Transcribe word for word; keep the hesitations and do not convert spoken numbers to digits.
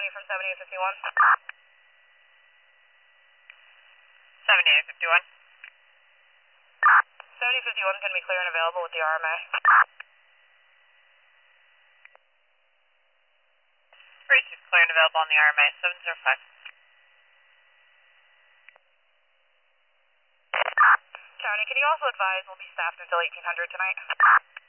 County from seventy-eight fifty-one. seventy-eight fifty-one. seventy fifty-one can be clear and available with the R M A. Race is clear and available on the R M A, seven zero five. County, can you also advise we'll be staffed until eighteen hundred tonight?